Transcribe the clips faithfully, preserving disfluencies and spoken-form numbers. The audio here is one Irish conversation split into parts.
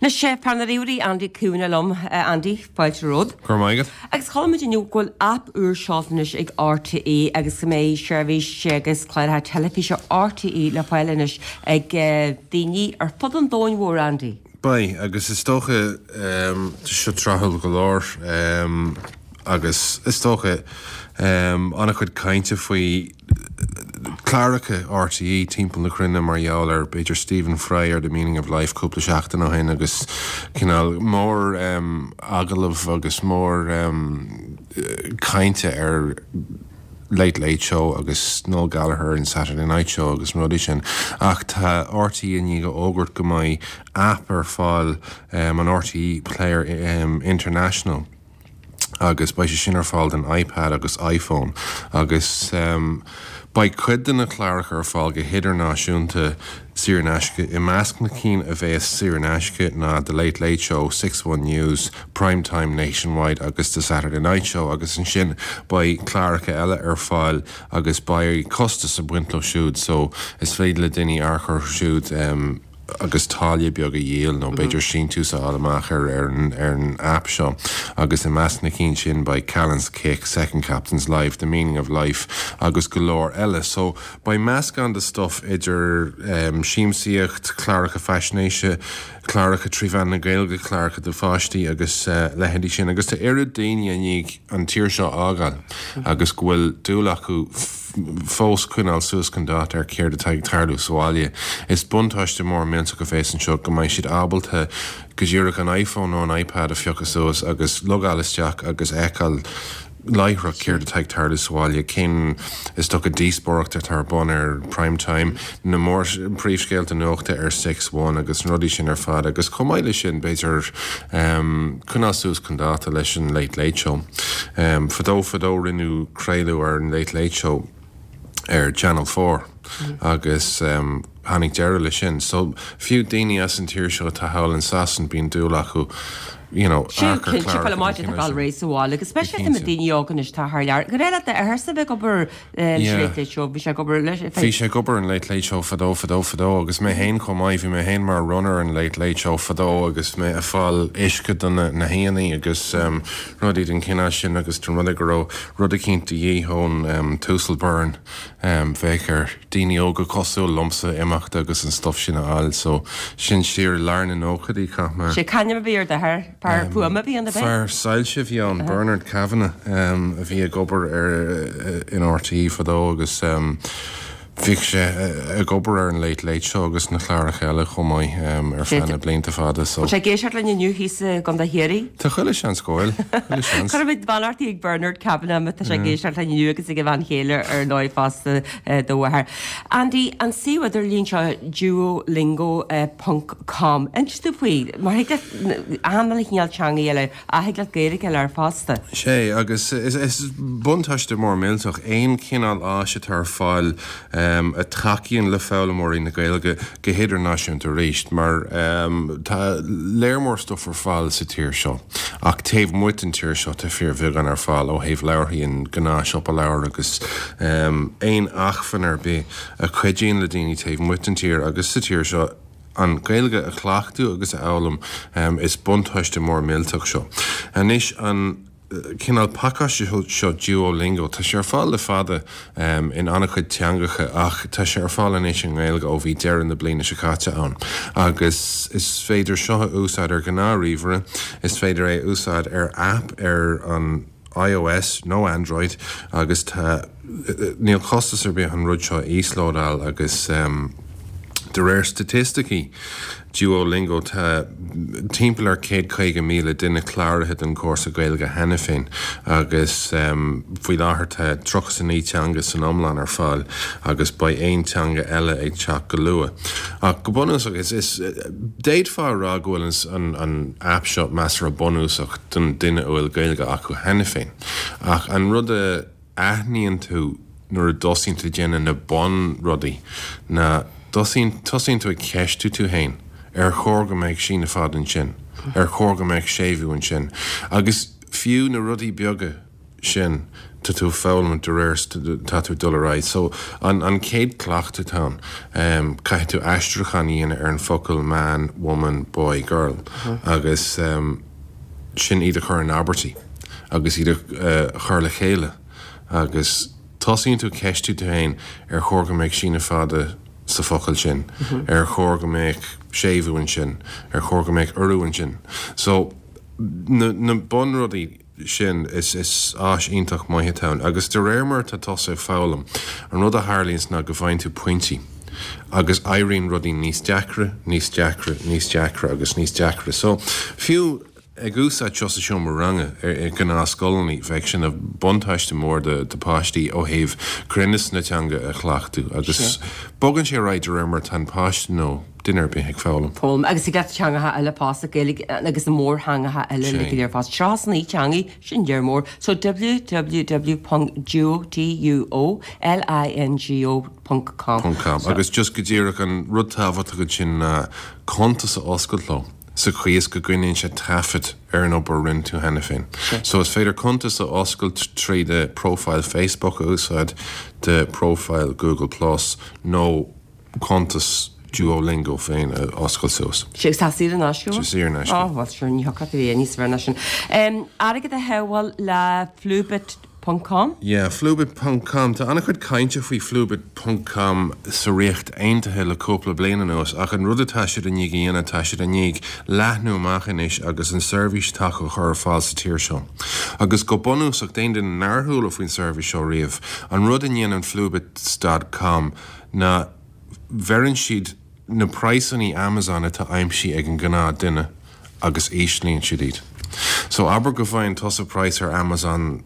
Na sé pannaríúí Andy cúna lom Andy Fáilte Road. Cormaigad. Agus choid inniu ghfuil app úr seáis ag R T É agus go méid seirbhís agus chláirtha telefíe R T É le fáilenis ag daoine ar fud an dóin mhór Andy. Bai, agus is tócha um, seo trahall go láir um, agus is tócha um, anna chud cainte faoi Claracha R T É timppla na crinne marall ar beidir Stephen Fry ar The Meaning of Life cúpla seachtain ó hin agus cinál mór um, agalah agus mór um, cainte ar Late Late Show agus Noel Gallagher and Saturday Night Show agus rudí sin ach tá R T É ní go ógurt go mai app ar fáil um, an R T É Player um, International agus ba sé sin ar fáil den iPad agus iPhone agus um, ba cuid na Claracha ar fáil go hiidir náisiúnta Sirenaisce I measc na cín a bheith Sirenaisce na The Late Late Show, six one News, Primetime Nationwide agus the Saturday Night Show agus an sin ba Claracha eile ar fáil agus ba costas a buintlo siúd so is féad le duine archar siúd um, agus tália beag a dhéal nó beidir sin tú sa álamach ar ar an app seo agus I measc na cín sin by Callan's Kick, Second Captain's Life, The Meaning of Life agus go leor eile so by measc an the stuff idir um, síimsíocht Claracha Fashionéise Claracha Tríbhean na Gaeilge Claracha do Fáistí agus uh, lehendí sin agus tá irid daine aníg an tír seo ágáil agus bhfuil dúlach acu fós cúnál suas candát ar céir de taig tarlú sáile is buntáiste mór mianta go fééis an seo go maiid siad ábalta go dúireach an iPhone nó an iPad a fiochas suas agus logáilisteach agus eáil Lyra céir de taig tarlú sáile cin is tu a díspóachta tar bon ar primetime na mór príomhscéalta nuachta ar six one agus rudí sin ar fad agus comáile sin beidir um, cúnál suas candáta leis an Late Late Show um, fadó fadó rinú créilú ar an Late Late Show ar Channel four mm. agus um, hannig deire le sin so fiú daoine as an tíir seo tá hail an sasan bíon dúlach chu you know, Archer Clara gal race wall especially in the dini is tá haar jaar grela de herse be gober late show vi gober fi sé gober an Late Late Show fadó fadó fadó agus mé hen kom mai vi mé hen mar runner an Late Late Show fadó agus mé a fall iske an na héanaí agus um, rudí den cinna sin agus tún rud go rud cinint dhé hon um, Túselburn um, féker dini óga cosú lomsa imacht agus an stof sin all so sin siir larn an óchadí cha mar sé canne beir de her Par um, Puma bhí an the Far Sailse bhí an uh-huh. Bernard Kavanagh um, a bhí a gobar ar in R T É fadó agus um, bhí sé a gobar ar an Late Late Show agus na Claracha eile chomáid um, ar fanna blianta fada so. sé géisiart le nniu hís gan da héirí? Tá chuile sean scóil. Chur bit ballart ag Bernard Kavanagh me tá sé géisiart le nniu agus ag bhain chéile ar náid fasta dóhar. Andy, an siwaidir líonn seo duolingo dot com an tú faoi mar anla chinál teanga eile a heag le géirigh eile ar fasta. Sé agus is buntáiste mór méilteach aon cinál áise tar fáil Um, a tracian le fála mór in na Gaeilge go héidir náisiúnta réist mar um, tá léirmór stuff ar fáil sa tíir seo ach taobh muid an tíir seo tá fear bhig an ar fáil ó héobh leirthaíon gná seo a leir agus um, aon achfan ar be a chuidíon le daoine taobh muid an tíir agus sa tíir seo an Gaeilge a chhlaachú agus a eolalam um, is buntáiste mór méilteach seo. Anis an Cinál pacáiste seo Duolingo tá sé ar fáil le fada um, in anna chuid teangacha ach tá sé ar fáil in éis an Gaeilge ó bhí dearan na bliana se chaite ann agus is féidir seo úsáid ar gná ríomhre is féidir é úsáid ar app ar an iOS nó Android agus tá níl costas ar be an rud seo íslódáil agus um, de réir statisticí Duolingo tá timppla ar céad chuige míle duine chláirithe an cósa Gaeilge hena féin agus um, faoi láthair tá trochas san ní teanga san omláin ar fáil agus ba aon teanga eile ag teach go lua. Ach go bunúsach is, is déad fá rá gohfuil an, an app seo measar a bunúsach don duine bhfuil Gaeilge acu hena féin. Ach an rud a aithníonn tú nuair a dosíonn tú déanana na bon rudaí na dosíonn tosíonn tú ag ceistú tú hain ar chóga méid sin na fad an sin, ar chóga méid séhú an sin. Agus fiú na rudaí beaga sin, tá tú fáilm de réir tá tú dulráid. So an an céad clachta tá um, cai tú eistrachan íana ar an focail man, woman, boy, girl. Uh-huh. Agus um, sin iad chur an Abertí, agus iad uh, chur le chéile, agus tosíonn tú ceistú tú hain ar chóga méid sína fada sa focail sin, mm-hmm. ar chóga méid séhúin sin, ar chóga méid urúin sin. So na, na bon rudí sin is is ás iontach maithe tán, agus de réirmar tá tosa fálam an rud a Harlíns na go bhain tú pointí. Agus éiríonn rudí níos deacra, níos deacra, níos deacra, agus níos deacra. So fiú ag ús a tiosa seo mar range ar ar gná scoilní bheith sin a buntáiste mór de de páistí ó thaobh crinnis na teanga a chhlaachú, agus bogann sé ráidir ar mar tan páiste nó duine be ag fálam. Póm, agus i gleat teangatha eile pásta gaeilge agus na mór hangatha eile le go fás trasnaí teangaí sin dear mór. So w w w dot duo lingo dot com. Agus just go ddíireach an rud tábhata go sin contas a oscail lo. So chuos go gcuineann sé tafid ar an obair rinn tú hena féin. So is féidir contas a oscailt trí de profile Facebook a úsáid de profile Google Plus nó contas Duolingo féin a oscail suas. Sé tá sír an asisiú? Sé sír an asisiú. Á, bhil seir ní hocat é níos bhar sin. Airgad a heabháil le flúbit dot com? Yeah, flúbit dot com. Tá anna chud cainte faoi flúbit dot com sa riocht aontaithe le cúpla bliana nuas, ach an rud atá siad a níig dhéana tá siad a níig leathnú amachchanis agus an service tá go chur fáil sa tíir seo. Agus go bonús ach daon den nárthúla faoin service seo riamh, an rud a dhéana an flúbit dot com na bherann siad na praosaní Amazon atá aimsí ag an gná duine agus éislíonn siad iad. So aber go bhhain tosa price ar Amazon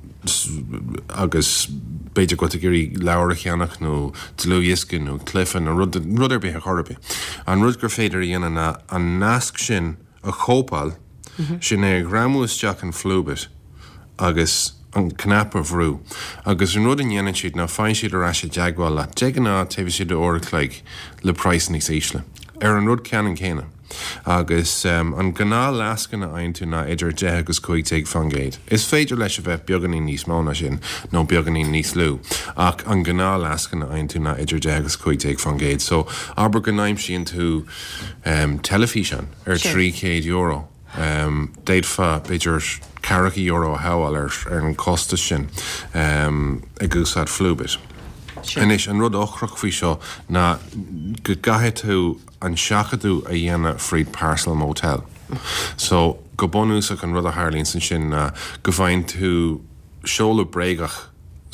agus beidir go gurí leabhar cheannach nó tlúiscin nó cliffan nó rudidir be a chorbe. An rud gur féidir dhéana na an nasc sin a chópáil sin é gramúisteach an flúbit agus an knappa bhrú. Agus an rud an dhéanaan siad ná fáin siad ar eise deagháil le deaganá taobh siad óra cleig le price níos éisle. Ar an rud ceann céine. Agus um, an gná lascan a ein tú na idir de agus chuig teag fangéid. Is féidir leis a bheith beaganí níos mána sin nó beaganí níos lú, ach an gná lascan a ein tú na idir de agus chuig teag fangéid. So aber gnáim sin tú um, telefísean ar trí céad euro. Um, Déad fa beidir caracha euro a háil ar, ar an costa sin um, ag úsáid flúbit. En is an rud ochrach fao seo na go gaithe tú an seachadú a dhéana fríd Parcel Motel. So go bonúsach an rud a Harlín san sin na go bhain tú seola bréagach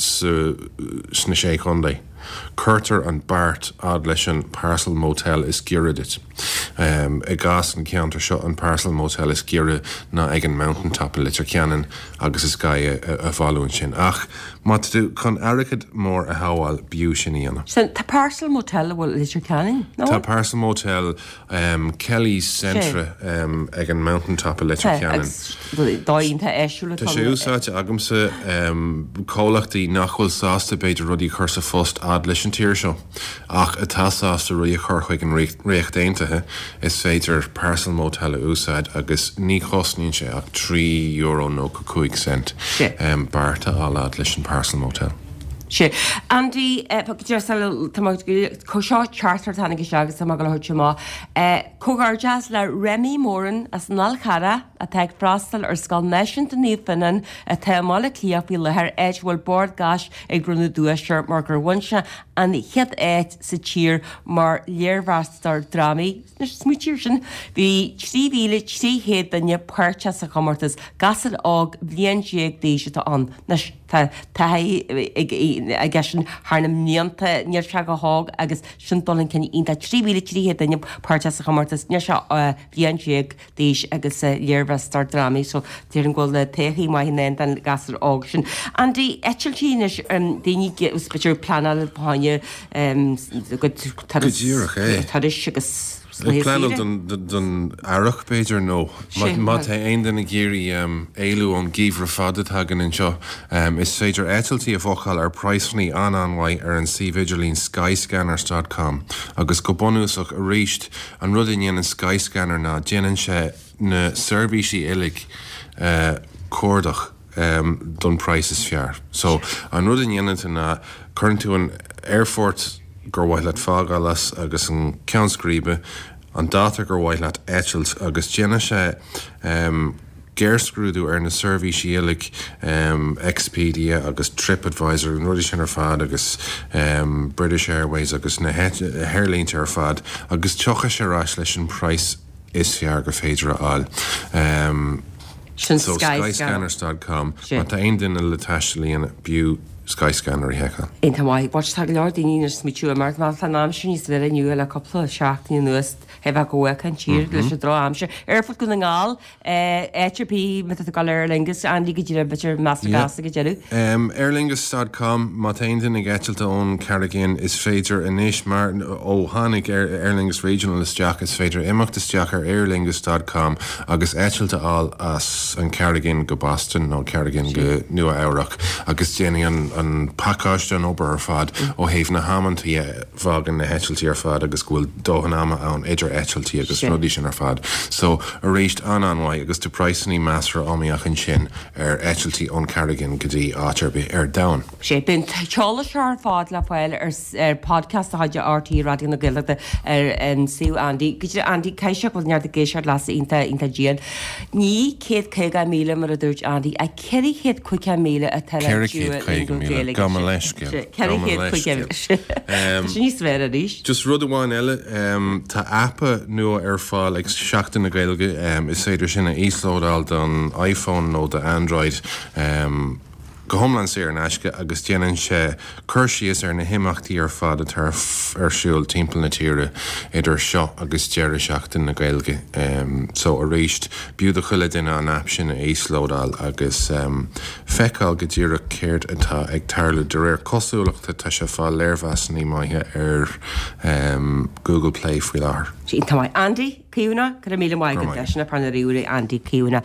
sna sé chundé. Curter an Bart ad leis an Parcel Motel is gearadit. Um, I gas an ceantar seo an Parcel Motel is geara na ag an mountaintop a litir ceanan agus is gai a, a, a bháún sin. Ach, mat tú chun airicid mór a háil biú sin íana. So, tá Parcel Motel bhfuil litir ceanan? No? Tá Parcel Motel um, Kelly's Centre um, ag an mountaintop a litir ceanan. Dáínta eisiúla. Tá sé úsáte agamsa um, cólachtaí nachhfuil sásta beidir rudí chusa fust ad leis an tíir seo. Ach atá sásta ruí a chorchuig an réocht daontathe is féidir Parcel Motel a úsáid agus ní chosníonn sé ach trí euro nó cuaig cent um, barta álád leis an Parcel Motel. sé. Andy seo charter tanna agus sam go thuirte má. Cogar jazz le Remy Moran as an alchara a teag brastal ar scal neisiint a nífanan a teála clíapí lethir éidhfuil board gas ag brunú dúisiir mar gur bhainse an chiad éit sa tír mar léirhhastar ddraí na smutíir sin bhí tríhíle tríhéad danne puirte a chamartas gasad ág bblion déag déise an a gasin hána mníanta níor se go hág agus sin dolinn cin ínta tríhíle tríhéad danne puirte a chamartas ní se bblion déag déis agus léirhhastar ddraí so tíar an ghil le taí mai hin den gasar ág sin. Andy etiltíis daoine spitir planal páine taris agus Planal don arach beidir nó. Má tá aon den na géirí éú an gíomhre fada hagan in seo. Is féidir etiltí a bhochail ar praisnaí ananhaid ar an cVigilín skyscanners dot com agus go bonúsach a ríist an rudaíon an Skyscanner ná déanann sé na servicí ilig córdach um, done prices fear. So an rud in dhéanamh na current to an airport gur bhhaith le fágálas agus an ceannscríbe an data gur bhhaith le éitilt agus déana sé um, géirscrúdú ar na survey síalaigh um, Expedia agus TripAdvisor an rudí sin ar fad agus um, British Airways agus na hairlínte ar fad agus tucha sé ráis leis an price is fear go féidir áil. Um, so skyscanners dot com má tá aon duine le taiistelíon bú Skyscanner i hecha. Inta mai, watch tag lord in iners mit you mark mal fan am sin is ver en you la couple shaft in nust heva go kan cheer le se dra am se airport go ngal eh H P met the Aer Lingus and lige dir better master gas ge jeru. Um aer lingus dot com Matainden ag etilta on Carrigan is féidir inis mar ó hánig Aer Lingus regionalist Jack is féidir imachtas Jack ar aer lingus dot com agus etilta all as an Carrigan go Boston no Carrigan go Nua Eirach agus Jenny an an package an ober ar fad ó héh na Hammondí bhagan na etiltí ar fad agus gúil dóhan ama an idir etiltí agus rudí sin ar fad. So a réist an anhaid agus de pricení measra amíach an sin ar etiltí ón Carrigan go dtí áitirbe ar down. Sé bin teála se ar fád le fáil ar podcast a haide R T radio na Gaeilge ar an siú Andy. Go Andy caiise go neart a géisiart las inta inta Gian. Ní céad céga míle mar a dúirt Andy a ceri chéad cuice míle a tele Just rud amháin eile um, tá appa nua ar fáil ag seachtain na Gaeilge um, is féidir sin a íslódáil don iPhone nó de Android um, go homlan sé ar neisce agus déanann sé chuirsíos ar na himachtaí ar fad a tar ar siúil timpeall na tíre idir seo agus deir seachtain na Gaeilge. Um, so a réist bíú a chuile duine an app sin a éslódáil agus um, feicáil go dtíra céirt atá ag tarla de réir cosúlaachta tá sé fá léirheasaní maithe ar um, Google Play faoi láthair. Tá mai Andy Ciúna go mí mai go deisina panna riúra Andy Ciúna